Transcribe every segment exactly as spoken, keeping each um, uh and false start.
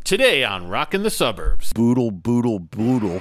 Today on Rockin' the Suburbs. Boodle, boodle, boodle.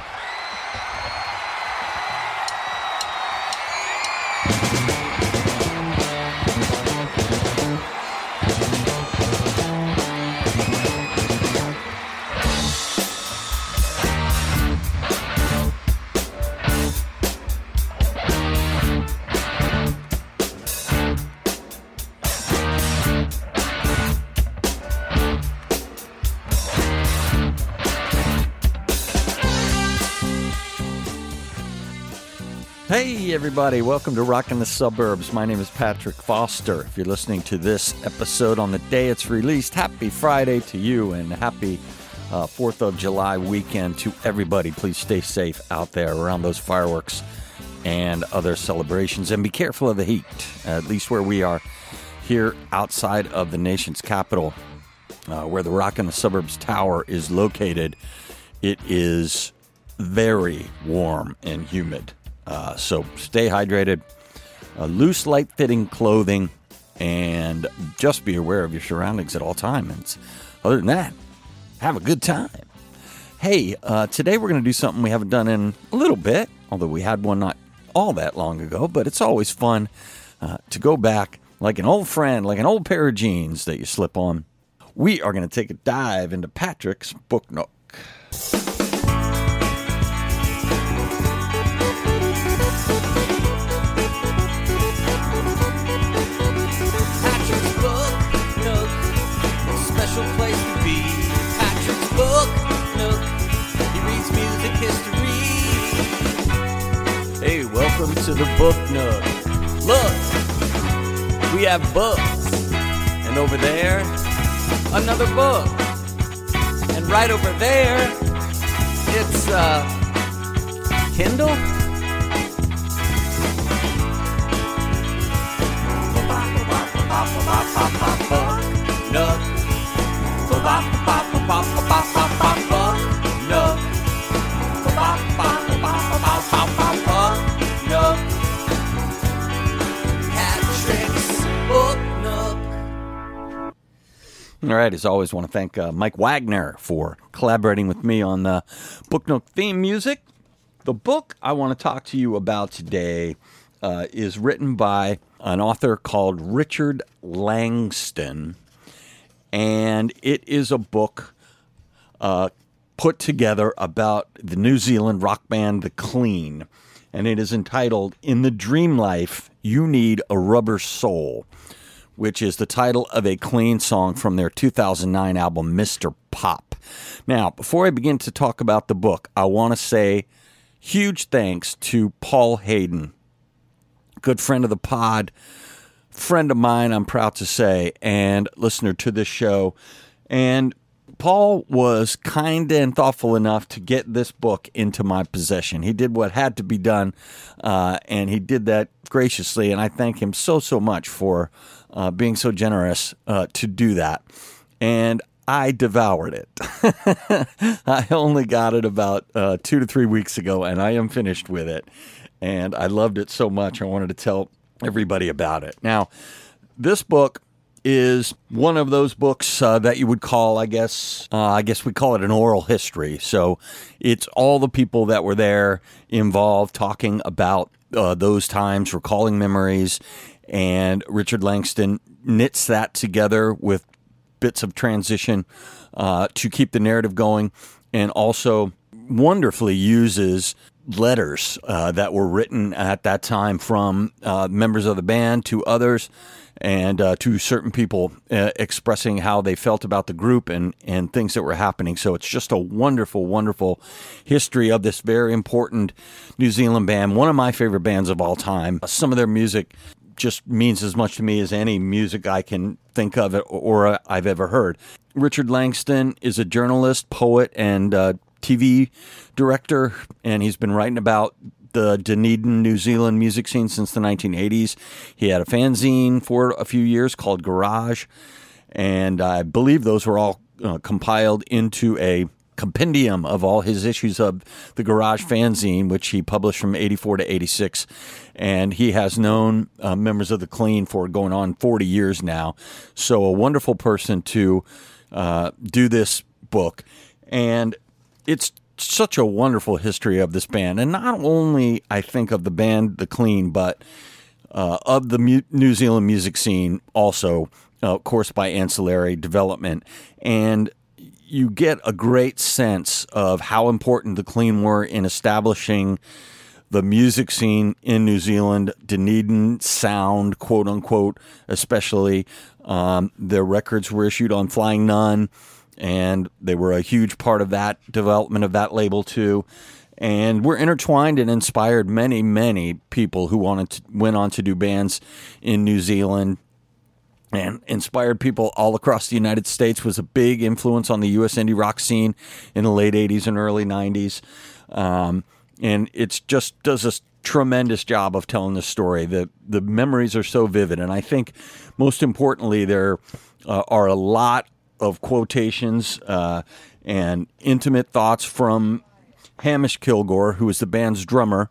Hey everybody, welcome to Rockin' the Suburbs. My name is Patrick Foster. If you're listening to this episode on the day it's released, happy Friday to you and happy uh, fourth of July weekend to everybody. Please stay safe out there around those fireworks and other celebrations, and be careful of the heat, at least where we are here outside of the nation's capital, uh, where the Rockin' the Suburbs Tower is located. It is very warm and humid. Uh, so stay hydrated, uh, loose, light-fitting clothing, and just be aware of your surroundings at all times. Other than that, have a good time. Hey, uh, today we're going to do something we haven't done in a little bit, although we had one not all that long ago, but it's always fun uh, to go back like an old friend, like an old pair of jeans that you slip on. We are going to take a dive into Patrick's Book Nook. Place to be. Patrick's Book Nook. He reads music history. Hey, welcome to the Book Nook. Look, we have books, and over there, another book, and right over there, it's uh, Kindle. Book Nook. All right, as always, I want to thank uh, Mike Wagner for collaborating with me on the Book Nook theme music. The book I want to talk to you about today uh, is written by an author called Richard Langston. And it is a book uh, put together about the New Zealand rock band The Clean. And it is entitled, In the Dream Life, You Need a Rubber Soul, which is the title of a Clean song from their two thousand nine album, Mister Pop. Now, before I begin to talk about the book, I want to say huge thanks to Paul Hayden, good friend of the pod, friend of mine, I'm proud to say, and listener to this show. And Paul was kind and thoughtful enough to get this book into my possession. He did what had to be done, uh, and he did that graciously, and I thank him so, so much for uh, being so generous uh, to do that. And I devoured it. I only got it about uh, two to three weeks ago, and I am finished with it. And I loved it so much, I wanted to tell everybody about it. Now, this book is one of those books uh, that you would call, I guess, uh, I guess we call it an oral history. So it's all the people that were there involved talking about uh, those times, recalling memories, and Richard Langston knits that together with bits of transition uh, to keep the narrative going, and also wonderfully uses letters uh, that were written at that time from uh, members of the band to others, and uh, to certain people uh, expressing how they felt about the group and, and things that were happening. So it's just a wonderful, wonderful history of this very important New Zealand band, one of my favorite bands of all time. Some of their music just means as much to me as any music I can think of or I've ever heard. Richard Langston is a journalist, poet, and uh, T V director, and he's been writing about the Dunedin, New Zealand music scene since the nineteen eighties. He had a fanzine for a few years called Garage, and I believe those were all uh, compiled into a compendium of all his issues of the Garage fanzine, which he published from eighty-four to eighty-six. And he has known uh, members of the Clean for going on forty years now. So a wonderful person to uh, do this book, and it's such a wonderful history of this band. And not only, I think, of the band The Clean, but uh, of the mu- New Zealand music scene also, uh, of course, by ancillary development. And you get a great sense of how important The Clean were in establishing the music scene in New Zealand, Dunedin sound, quote unquote, especially. Um, their records were issued on Flying Nun, and they were a huge part of that development of that label too. And were intertwined and inspired many, many people who wanted to, went on to do bands in New Zealand, and inspired people all across the United States. Was a big influence on the U S indie rock scene in the late eighties and early nineties. Um, and it just does a tremendous job of telling the story. The the memories are so vivid, and I think most importantly, there uh, are a lot of quotations uh, and intimate thoughts from Hamish Kilgore, who was the band's drummer,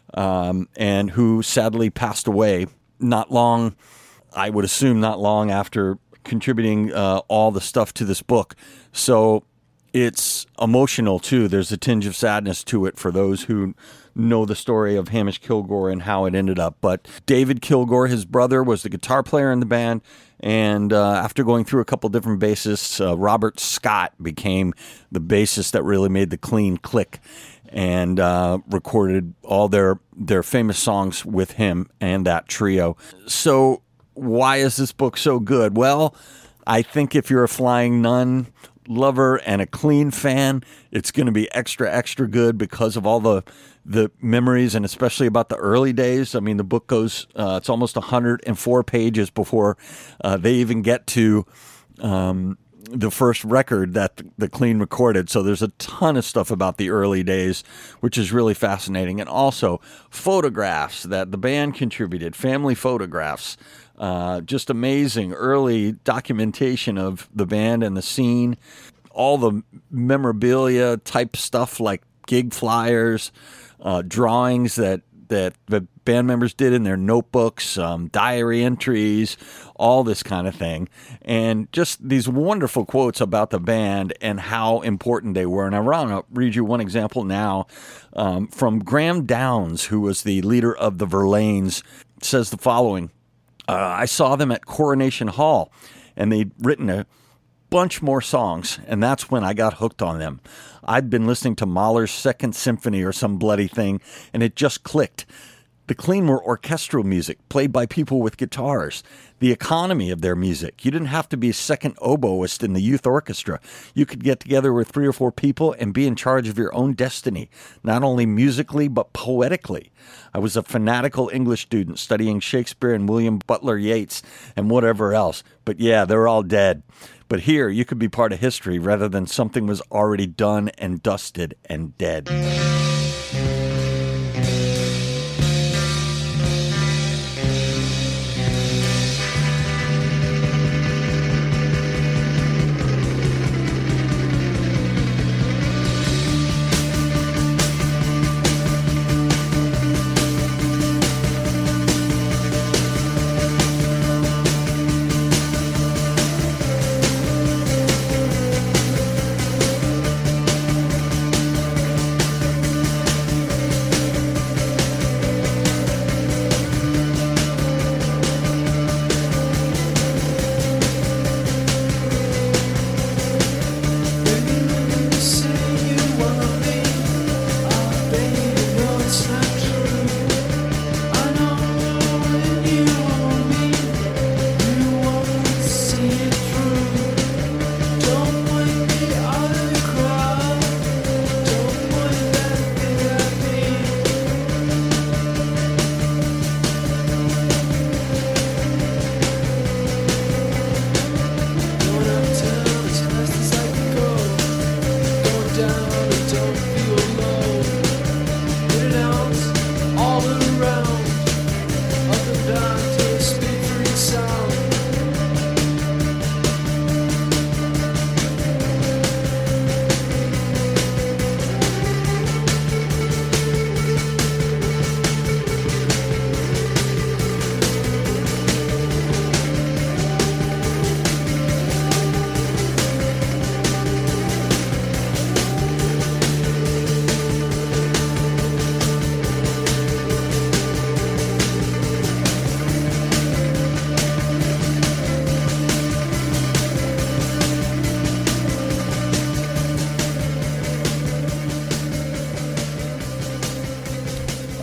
um, and who sadly passed away not long, I would assume not long after contributing uh, all the stuff to this book. So it's emotional too. There's a tinge of sadness to it for those who know the story of Hamish Kilgore and how it ended up. But David Kilgore, his brother, was the guitar player in the band. And uh, after going through a couple different bassists, uh, Robert Scott became the bassist that really made The Clean click, and uh, recorded all their, their famous songs with him and that trio. So why is this book so good? Well, I think if you're a Flying Nun lover and a Clean fan, it's going to be extra, extra good because of all the the memories, and especially about the early days. I mean, the book goes, uh, it's almost one hundred four pages before uh, they even get to um, the first record that the, the Clean recorded. So there's a ton of stuff about the early days, which is really fascinating. And also photographs that the band contributed, family photographs. Uh, just amazing early documentation of the band and the scene. All the memorabilia type stuff like gig flyers, uh, drawings that, that the band members did in their notebooks, um, diary entries, all this kind of thing. And just these wonderful quotes about the band and how important they were. And I want to read you one example now um, from Graham Downs, who was the leader of the Verlaines. It says the following. Uh, I saw them at Coronation Hall, and they'd written a bunch more songs, and that's when I got hooked on them. I'd been listening to Mahler's Second Symphony or some bloody thing, and it just clicked. The Clean were orchestral music, played by people with guitars. The economy of their music. You didn't have to be a second oboist in the youth orchestra. You could get together with three or four people and be in charge of your own destiny, not only musically, but poetically. I was a fanatical English student studying Shakespeare and William Butler Yeats and whatever else. But yeah, they're all dead. But here, you could be part of history rather than something was already done and dusted and dead.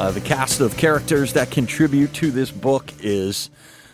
Uh, the cast of characters that contribute to this book is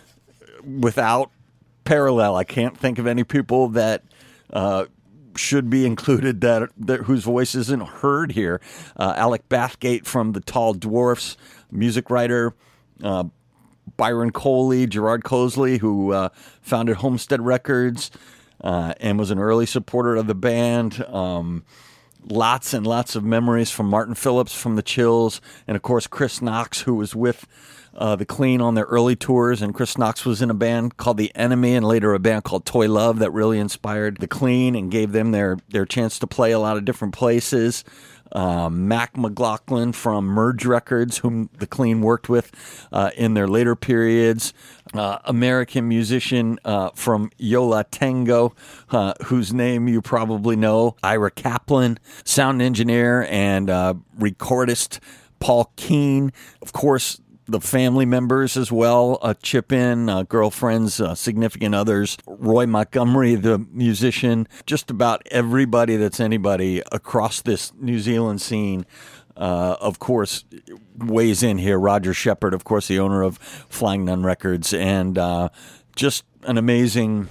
without parallel. I can't think of any people that uh, should be included that, that whose voice isn't heard here. Uh, Alec Bathgate from the Tall Dwarfs, music writer. Uh, Byron Coley, Gerard Cosley, who uh, founded Homestead Records uh, and was an early supporter of the band. Um, lots and lots of memories from Martin Phillips from the Chills, and of course Chris Knox, who was with uh, the Clean on their early tours. And Chris Knox was in a band called The Enemy, and later a band called Toy Love that really inspired the Clean and gave them their their chance to play a lot of different places. Um, Mac McLaughlin from Merge Records, whom the Clean worked with uh, in their later periods. Uh, American musician uh, from Yo La Tengo, uh, whose name you probably know. Ira Kaplan, sound engineer and uh, recordist Paul Keane. Of course, the family members as well uh, chip in, uh, girlfriends, uh, significant others. Roy Montgomery, the musician, just about everybody that's anybody across this New Zealand scene, uh, of course, weighs in here. Roger Shepard, of course, the owner of Flying Nun Records, and uh, just an amazing,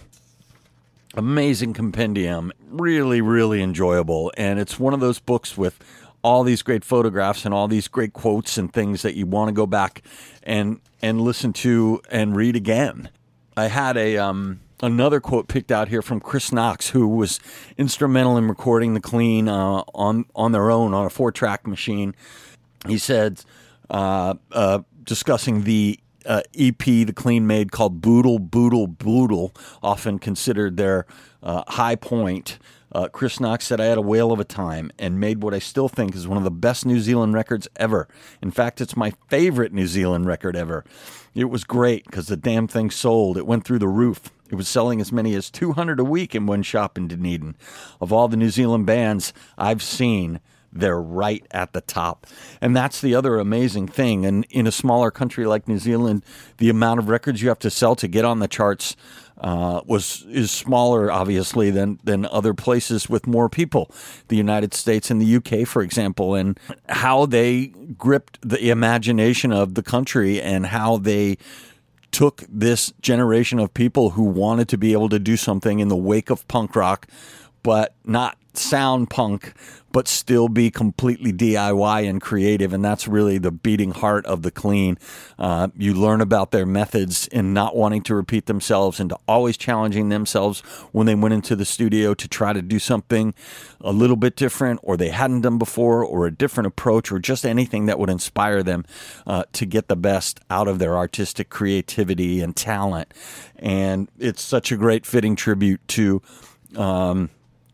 amazing compendium. Really, really enjoyable. And it's one of those books with all these great photographs and all these great quotes and things that you want to go back and and listen to and read again. I had a um, another quote picked out here from Chris Knox, who was instrumental in recording the Clean uh, on on their own on a four-track machine. He said, uh, uh, discussing the uh, E P the Clean made called Boodle, Boodle, Boodle, often considered their uh, high point. Uh, Chris Knox said, I had a whale of a time and made what I still think is one of the best New Zealand records ever. In fact, it's my favorite New Zealand record ever. It was great because the damn thing sold. It went through the roof. It was selling as many as two hundred a week in one shop in Dunedin. Of all the New Zealand bands I've seen, they're right at the top. And that's the other amazing thing. And in a smaller country like New Zealand, the amount of records you have to sell to get on the charts Uh, was is smaller, obviously, than than other places with more people. The United States and the U K, for example, and how they gripped the imagination of the country and how they took this generation of people who wanted to be able to do something in the wake of punk rock, but not sound punk, but still be completely D I Y and creative. And that's really the beating heart of the Clean. Uh, you learn about their methods in not wanting to repeat themselves and to always challenging themselves when they went into the studio to try to do something a little bit different, or they hadn't done before, or a different approach, or just anything that would inspire them uh, to get the best out of their artistic creativity and talent. And it's such a great fitting tribute to um,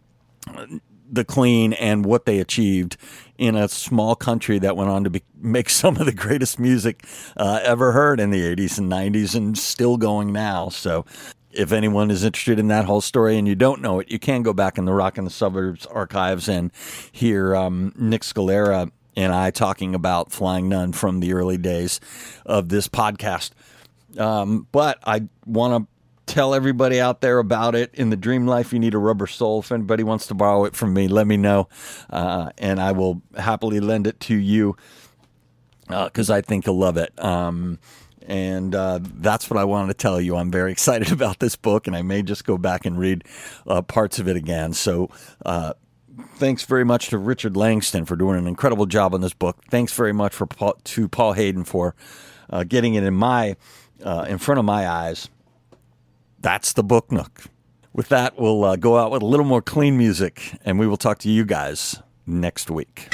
the Clean and what they achieved in a small country that went on to be, make some of the greatest music uh, ever heard in the eighties and nineties and still going now. So if anyone is interested in that whole story and you don't know it, you can go back in the Rock in the Suburbs archives and hear um, Nick Scalera and I talking about Flying Nun from the early days of this podcast. Um, but I want to tell everybody out there about it. In the Dream Life, you need a rubber soul. If anybody wants to borrow it from me, let me know, uh, and I will happily lend it to you because uh, I think you'll love it. Um, and uh, that's what I wanted to tell you. I'm very excited about this book, and I may just go back and read uh, parts of it again. So uh, thanks very much to Richard Langston for doing an incredible job on this book. Thanks very much for Paul, to Paul Hayden for uh, getting it in my uh, in front of my eyes. That's the Book Nook. With that, we'll uh, go out with a little more Clean music, and we will talk to you guys next week.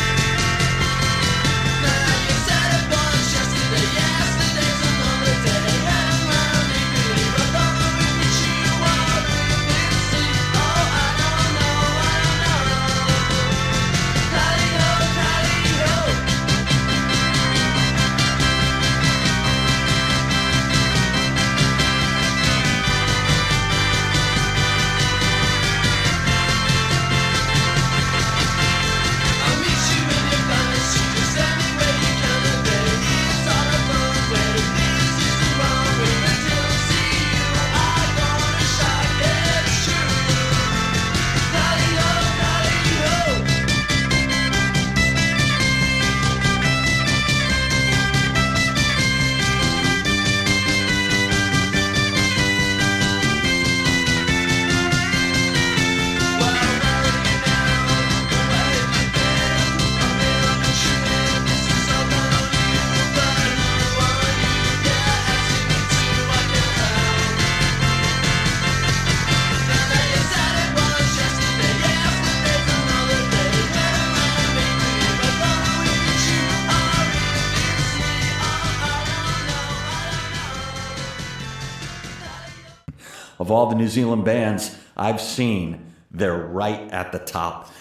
Yesterday's another day. of all the New Zealand bands I've seen, they're right at the top.